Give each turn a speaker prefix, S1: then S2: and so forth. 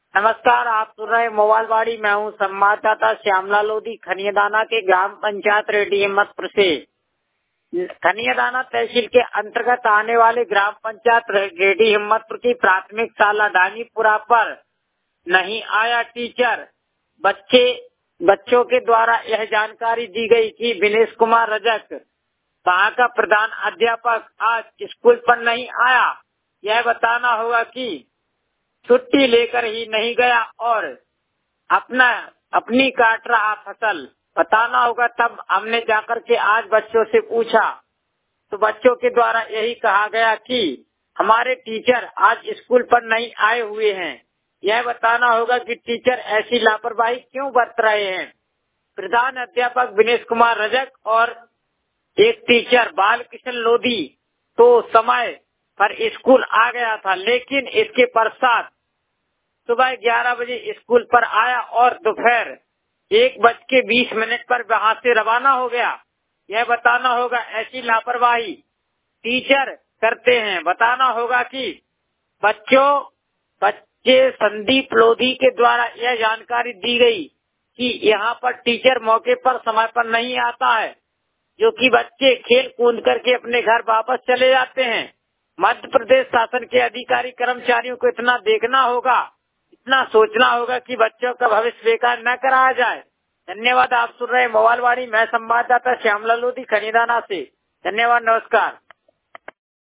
S1: नमस्कार, आप सुन रहे मोबाइल वाड़ी। मैं हूँ संवाददाता श्यामला लोधी खनियादाना के ग्राम पंचायत रेडी हिम्मतपुर से। खनियादाना तहसील के अंतर्गत आने वाले ग्राम पंचायत रेडी हिम्मतपुर की प्राथमिक शाला डांगीपुरा पर नहीं आया टीचर। बच्चों के द्वारा यह जानकारी दी गई कि विनेश कुमार रजक वहाँ का प्रधान अध्यापक आज स्कूल पर नहीं आया। यह बताना होगा कि छुट्टी लेकर ही नहीं गया और अपनी काट रहा फसल। बताना होगा। तब हमने जाकर के आज बच्चों से पूछा तो बच्चों के द्वारा यही कहा गया कि हमारे टीचर आज स्कूल पर नहीं आए हुए हैं। यह बताना होगा कि टीचर ऐसी लापरवाही क्यों बरत रहे हैं। प्रधान अध्यापक विनेश कुमार रजक और एक टीचर बालकृष्ण लोधी तो समय पर स्कूल आ गया था, लेकिन इसके पश्चात सुबह 11 बजे स्कूल पर आया और दोपहर 1:20 पर वहाँ से रवाना हो गया। यह बताना होगा ऐसी लापरवाही टीचर करते हैं। बताना होगा कि बच्चे संदीप लोधी के द्वारा यह जानकारी दी गई कि यहाँ पर टीचर मौके पर समय पर नहीं आता है, जो कि बच्चे खेल कूद करके अपने घर वापस चले जाते हैं। मध्य प्रदेश शासन के अधिकारी कर्मचारियों को इतना देखना होगा, इतना सोचना होगा कि बच्चों का भविष्य बेकार न कराया जाए। धन्यवाद। आप सुन रहे मोबाइल वाणी। मैं संवाददाता श्यामला लोधी खनियादाना से। धन्यवाद, नमस्कार।